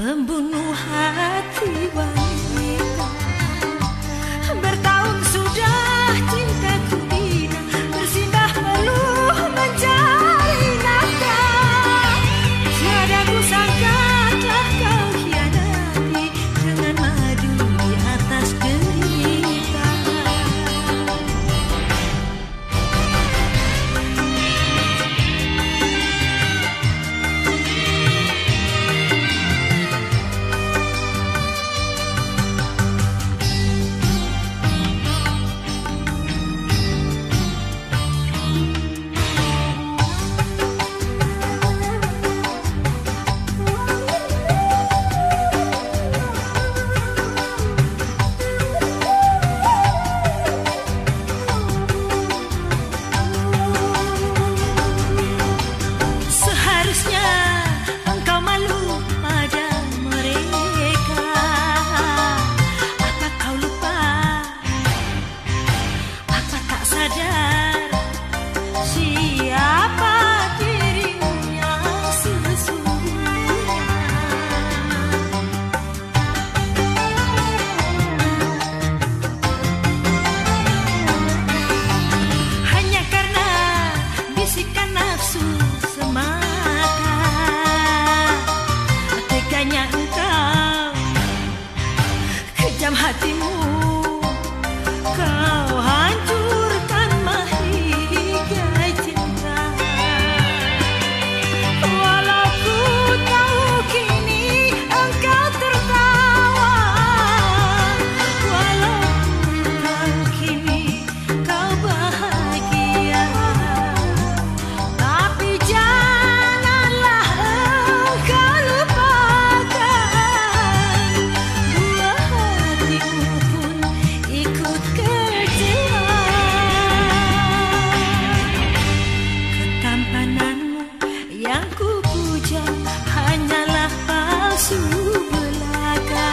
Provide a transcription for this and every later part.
pembunuh hati wanita. Bertahun sudah cintaku bina, bersimbah peluh mencari nafkah. Tiada kusangka telah kau hianati dengan madu di atas derita. Hatimu kau hancurkan mahligai cinta. Walau ku tahu kini engkau tertawa, walau ku tahu kini kau bahagia, tapi janganlah engkau lupakan buah hatimu pun ikut kecewa. Ketampananmu yang ku puja hanyalah palsu belaka.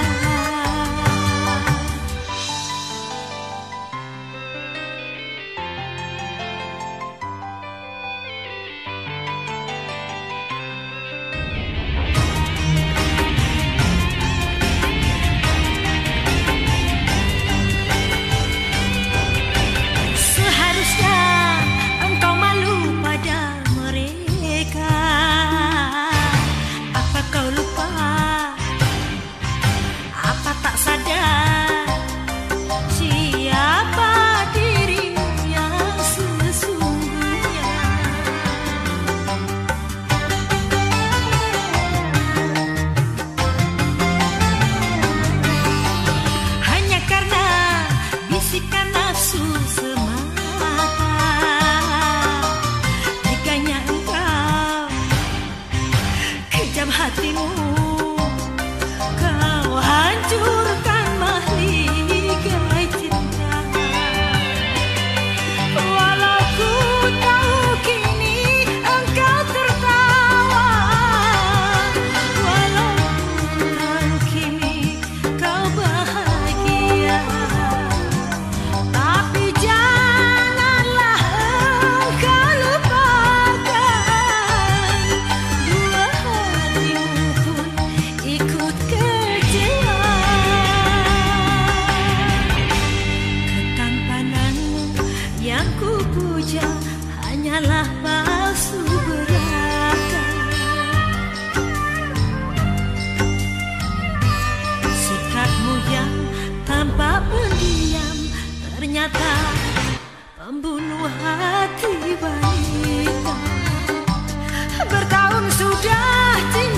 Seharusnya engkau malu pada mereka. Apa kau lupa? Apa tak sadar siapa dirimu yang sesungguhnya? Hanya karena bisikan nafsu semata, teganya engkau kejam hatimu, kau hancurkan mahligai cinta. Walau ku tahu kini engkau tertawa, walau ku tahu kini kau bahagia, tapi janganlah engkau lupakan buah hatimu pun ikut kecewa. Ketampananmu yang ku puja hanyalah palsu belaka. Sikapmu yang tampak pendiam ternyata pembunuh hati wanita. Bertahun sudah cinta